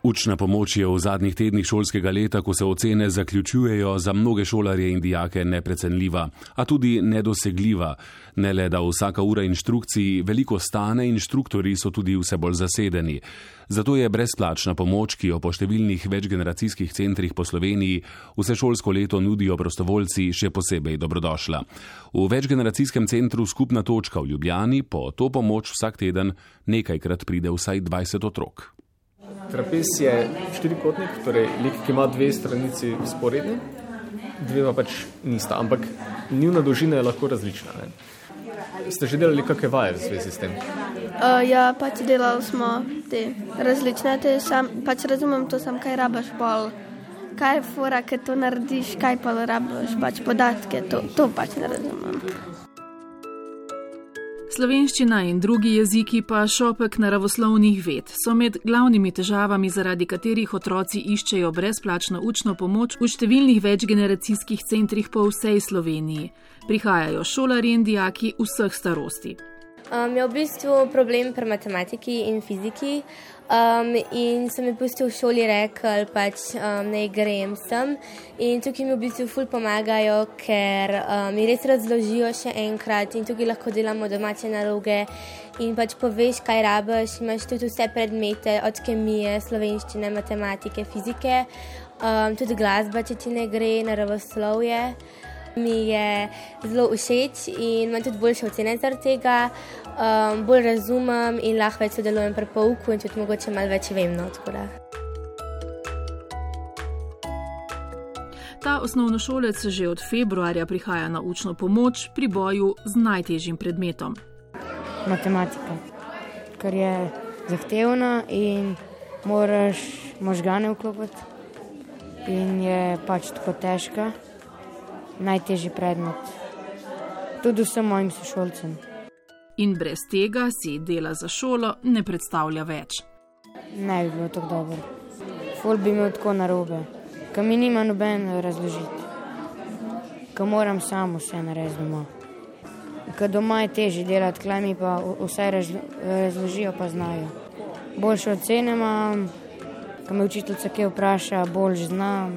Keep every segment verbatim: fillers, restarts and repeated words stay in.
Učna pomoč je v zadnjih tednih šolskega leta, ko se ocene zaključujejo, za mnoge šolarje in dijake neprecenljiva, a tudi nedosegljiva. Ne le, da vsaka ura inštrukcij veliko stane, inštruktorji so tudi vse bolj zasedeni. Zato je brezplačna pomoč, ki jo po številnih večgeneracijskih centrih po Sloveniji vse šolsko leto nudijo prostovoljci, še posebej dobrodošla. V večgeneracijskem centru Skupna točka v Ljubljani po to pomoč vsak teden nekajkrat pride vsaj dvajset otrok. Trapez je štirikotnik, torej lik, ki ima dve stranici vzporedni, dve pa pač nista, ampak njuna dolžina je lahko različna. Ne? Ste že delali kakšne vaje v zvezi s tem? Uh, ja, pač delali smo te različne, te sam, pač razumem to sam, kaj rabaš pol, kaj je fora, kaj to narediš, kaj pa rabaš, pač podatke, to, to pač ne razumem. Slovenščina in drugi jeziki pa šopek naravoslovnih ved so med glavnimi težavami, zaradi katerih otroci iščejo brezplačno učno pomoč v številnih večgeneracijskih centrih po vsej Sloveniji. Prihajajo šolarji in dijaki vseh starosti. Um, je v bistvu problem pri matematiki in fiziki um, in so mi v bistvu v šoli rekli, pač um, ne grem sem. In tukaj mi v bistvu ful pomagajo, ker um, mi res razložijo še enkrat in tukaj lahko delamo domače naloge in pač poveš, kaj rabiš, imaš tudi vse predmete od kemije, slovenščine, matematike, fizike, um, tudi glasba, če ti ne gre, naravoslovje. Mi je zelo všeč in imam tudi boljše ocene zaradi tega, um, bolj razumem in lahko več sodelujem pri pouku in tudi mogoče malo več vem. No, Ta osnovnošolec že od februarja prihaja na učno pomoč pri boju z najtežjim predmetom. Matematika, ker je zahtevna in moraš možgane vklopiti in je pač tako težka. Najtežji predmet. Tudi vsem mojim sošolcem. In brez tega si dela za šolo ne predstavlja več. Ne bi bilo tako dobro. Ful bi imel tako narobe, ker mi nima noben razložiti. Ker moram sam vse narediti doma. Ker doma je težje delati, klej mi pa vse razložijo pa znajo. Boljše ocene imam, ker me učiteljica kaj vpraša, bolj znam.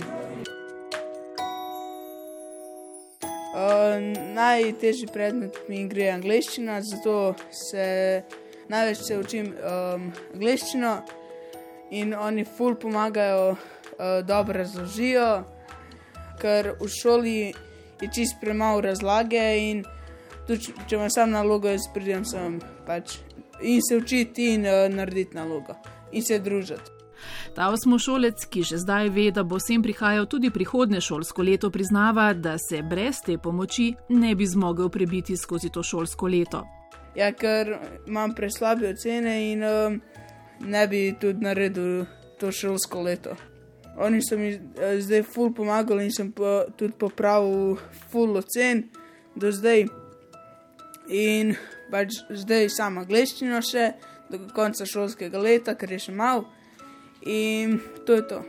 Uh, najtežji predmet mi gre angleščina, zato se največ se učim um, angleščino in oni ful pomagajo, uh, dobro razložijo, ker v šoli je čist premalo razlage in tudi če imam sam nalogo, jaz pridem sem pač in se učiti in uh, narediti nalogo in se družiti. Ta osmošolec, ki že zdaj ve, da bo sem prihajal tudi prihodnje šolsko leto, priznava, da se brez te pomoči ne bi zmogel prebiti skozi to šolsko leto. Ja, ker imam preslabe ocene in um, ne bi tudi naredil to šolsko leto. Oni so mi uh, zdaj ful pomagali in sem po, tudi popravil ful ocen do zdaj. In pač zdaj sam angleščino še do konca šolskega leta, ker je še malo. In to je to.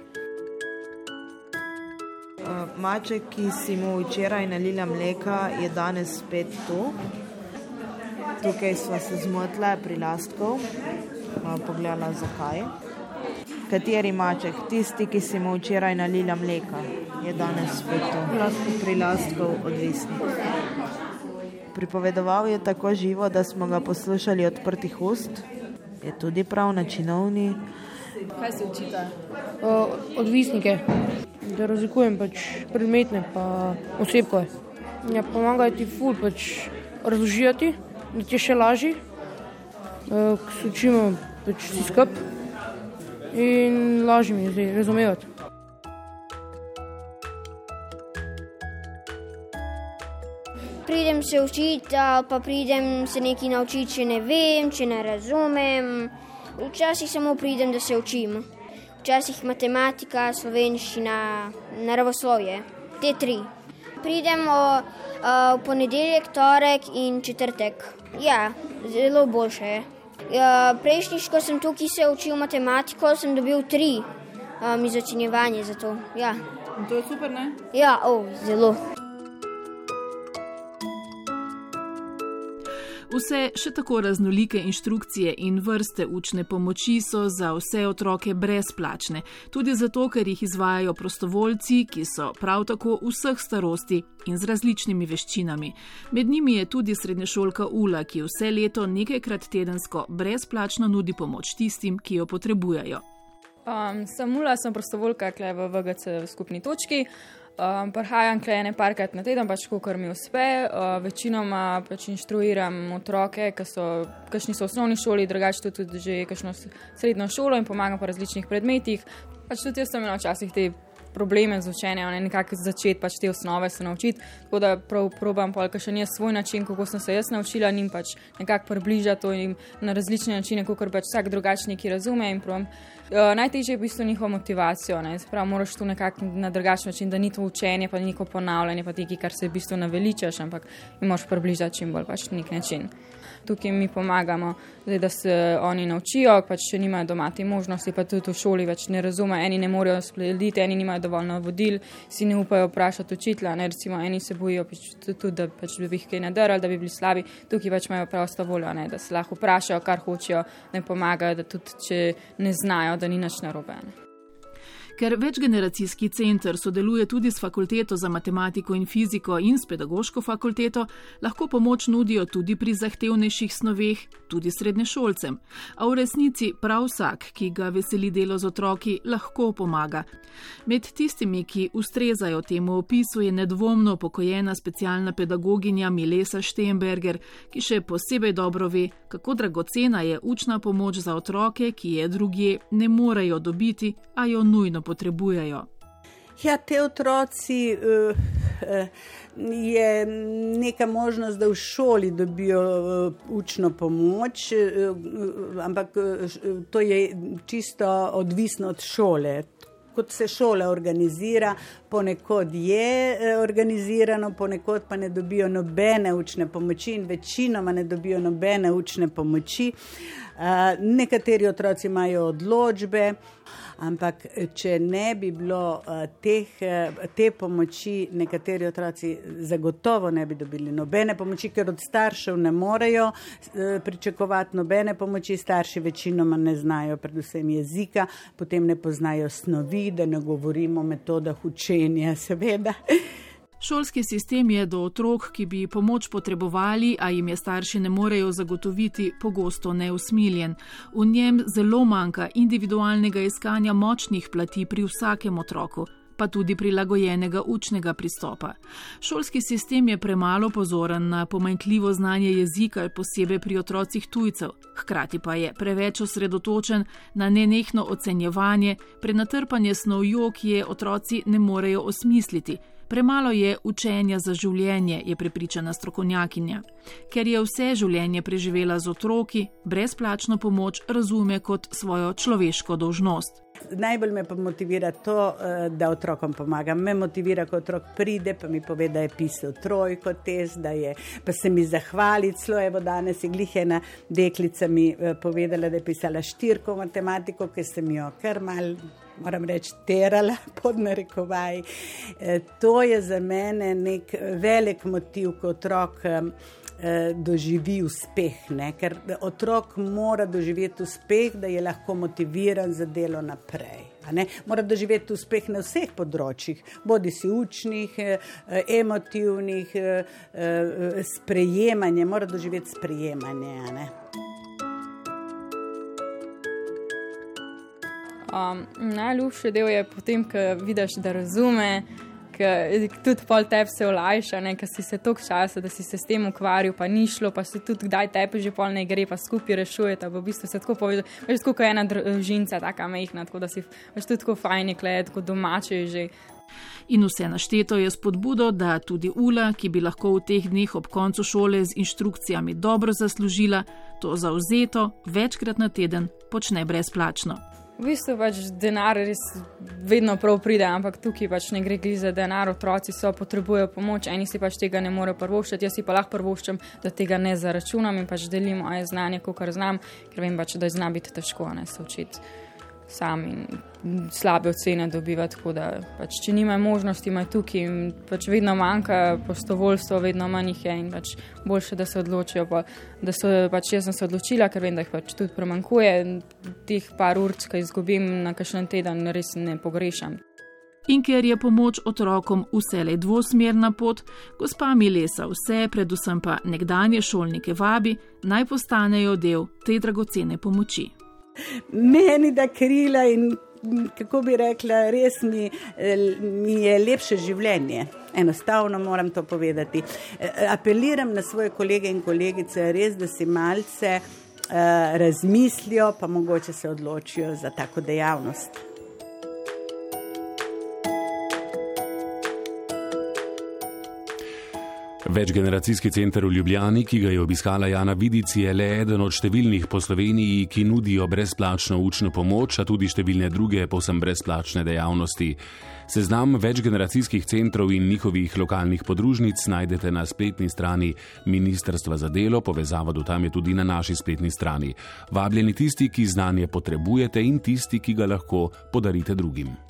Maček, ki si mu včeraj nalila mleka, je danes spet tu. Tukaj sva se zmotila pri lastkov. Pogledala, zakaj. Kateri maček? Tisti, ki si mu včeraj nalila mleka, je danes spet tu. Pri lastkov odvisni. Pripovedoval je tako živo, da smo ga poslušali odprtih ust. Je tudi prav na činovni. Kaj se učite? Uh, odvisnike, da razlikujem pač predmetne pa osebkove. Ja, pomagajo ti ful pač razložiti, da ti je še lažji, uh, ko se učimo pač vsi skup in lažje mi je zdaj razumevati. Pridem se učiti, pa pridem se nekaj naučiti, če ne vem, če ne razumem. Včasih samo pridem, da se učim. Včasih matematika, slovenščina, naravoslovje. Te tri. Pridem o, o, v ponedeljek, torek in četrtek. Ja, zelo boljše je. Ja, prejšnjič, ko sem tukaj se učil matematiko, sem dobil tri um, izočenjevanje za to. Ja. In to je super, ne? Ja, o, zelo. Vse še tako raznolike inštrukcije in vrste učne pomoči so za vse otroke brezplačne, tudi zato, ker jih izvajajo prostovoljci, ki so prav tako vseh starosti in z različnimi veščinami. Med njimi je tudi srednješolka Ula, ki vse leto nekajkrat tedensko brezplačno nudi pomoč tistim, ki jo potrebujejo. Um, sem Ula, sem prostovoljka kle v V G C v skupni točki. Um, prihajam kle ene parkrat na teden, pač kakor mi uspe. Uh, večinoma pač inštruiram otroke, ki so, kakšni so v osnovni šoli, drugače tudi že kakšno srednjo šolo in pomagam po različnih predmetih. Pač tudi jaz sem imela včasih te probleme z učenjem, ne, nekako začeti pač te osnove se naučiti, tako da prav probam pol, ker še ni svoj način, kako sem se jaz naučila, njim pač nekako približati to in na različne načine, kakor pač vsak drugačen neki razume in probam. Uh, najtežje je v bistvu njihovo motivacijo, ne, se pravi, moraš tu nekako na drugačen način, da ni to učenje, pa neko ponavljanje, pa teki, kar se v bistvu naveličaš, ampak jim moraš približati čim bolj pač nek način. Tukaj mi pomagamo, zdaj, da se oni naučijo, pač še nimajo doma te možnosti, pa tudi v šoli več ne razume, eni ne morejo slediti, eni nimajo dovolj navodil, si ne upajo vprašati učitelja, ne, recimo eni se bojijo pač tudi, da pač bi jih kaj nadrli, da bi bili slabi, tukaj pač imajo prosto voljo, ne, da se lahko vprašajo, kar hočejo, da jim pomagajo, da tudi, če ne znajo, da ni nič narobe. Ker večgeneracijski center sodeluje tudi s fakulteto za matematiko in fiziko in s pedagoško fakulteto, lahko pomoč nudijo tudi pri zahtevnejših snoveh, tudi srednješolcem. A v resnici prav vsak, ki ga veseli delo z otroki, lahko pomaga. Med tistimi, ki ustrezajo temu opisu, je nedvomno pokojena specialna pedagoginja Milesa Štemberger, ki še posebej dobro ve, kako dragocena je učna pomoč za otroke, ki je drugje ne morejo dobiti, a jo nujno potrebujejo. Ja, te otroci uh, uh, je neka možnost, da v šoli dobijo uh, učno pomoč, uh, uh, ampak uh, to je čisto odvisno od šole. Kot se šola organizira, ponekod je organizirano, ponekod pa ne dobijo nobene učne pomoči in večinoma ne dobijo nobene učne pomoči. Uh, nekateri otroci imajo odločbe, ampak če ne bi bilo uh, teh, uh, te pomoči, nekateri otroci zagotovo ne bi dobili nobene pomoči, ker od staršev ne morejo uh, pričakovati nobene pomoči. Starši večinoma ne znajo predvsem jezika, potem ne poznajo snovi, da ne govorimo o metodah učenja, seveda. Šolski sistem je do otrok, ki bi pomoč potrebovali, a jim je starši ne morejo zagotoviti, pogosto neusmiljen. V njem zelo manjka individualnega iskanja močnih plati pri vsakem otroku, pa tudi prilagojenega učnega pristopa. Šolski sistem je premalo pozoren na pomanjkljivo znanje jezika, posebej pri otrocih tujcev, hkrati pa je preveč osredotočen na nenehno ocenjevanje, prenatrpanje snovjo, ki je otroci ne morejo osmisliti. Premalo je učenja za življenje, je prepričana strokovnjakinja. Ker je vse življenje preživela z otroki, brezplačno pomoč razume kot svojo človeško dolžnost. Najbolj me pa motivira to, da otrokom pomagam. Me motivira, ko otrok pride, pa mi pove, da je pisal trojko test, da je, pa se mi zahvali. Celo evo danes je glih ena deklica mi povedala, da je pisala štirko matematiko, ker sem jo kar mal, moram reči, terala pod narekovaj. To je za mene nek velik motiv, ko otrok doživi uspeh, ne? Ker otrok mora doživeti uspeh, da je lahko motiviran za delo naprej. A ne? Mora doživeti uspeh na vseh področjih, bodi si učnih, emotivnih, sprejemanje, mora doživeti sprejemanje. A ne? Um, najljubši del je potem, ko vidiš, da razume, tudi pol tebi se olajša, ker si se toliko časa, da si se s tem ukvarjal, pa ni šlo, pa se tudi kdaj tebi že pol ne gre, pa skupaj rešujete, v bistvu se tako povedal, veš, tako kot ena družinca, taka mehna, tako da si veš tudi tako fajn, tako domače že. In vse našteto je spodbudo, da tudi Ula, ki bi lahko v teh dneh ob koncu šole z inštrukcijami dobro zaslužila, to zavzeto večkrat na teden počne brezplačno. V bistvu pač denar res vedno prav pride, ampak tukaj pač ne gre za denar, otroci so potrebujejo pomoč, eni si pač tega ne morejo prvoščiti, jaz si pa lahko prvoščam, da tega ne zaračunam in pač delim moje znanje, kakor znam, ker vem pač, da zna biti težko, ne se učiti. sam in slabe ocene dobiva, tako da pač, če nimajo možnosti, imajo tukaj in pač vedno manjka prostovoljstvo, vedno manj jih je in pač boljše, da se odločijo, pa, da so pač jaz sem se odločila, ker vem, da jih pač tudi premankuje, teh par ur, ki izgubim na kakšen teden, res ne pogrešam. In ker je pomoč otrokom vselej dvosmerna pot, gospa Milesa vse, predvsem pa nekdanje šolnike vabi, naj postanejo del te dragocene pomoči. Meni da krila in, kako bi rekla, res mi, mi je lepše življenje. Enostavno moram to povedati. Apeliram na svoje kolege in kolegice, res, da si malce uh, razmislijo, pa mogoče se odločijo za tako dejavnost. Večgeneracijski center v Ljubljani, ki ga je obiskala Jana Vidic, je le eden od številnih po Sloveniji, ki nudijo brezplačno učno pomoč, a tudi številne druge povsem brezplačne dejavnosti. Seznam večgeneracijskih centrov in njihovih lokalnih podružnic najdete na spletni strani Ministrstva za delo, povezava do tam je tudi na naši spletni strani. Vabljeni tisti, ki znanje potrebujete in tisti, ki ga lahko podarite drugim.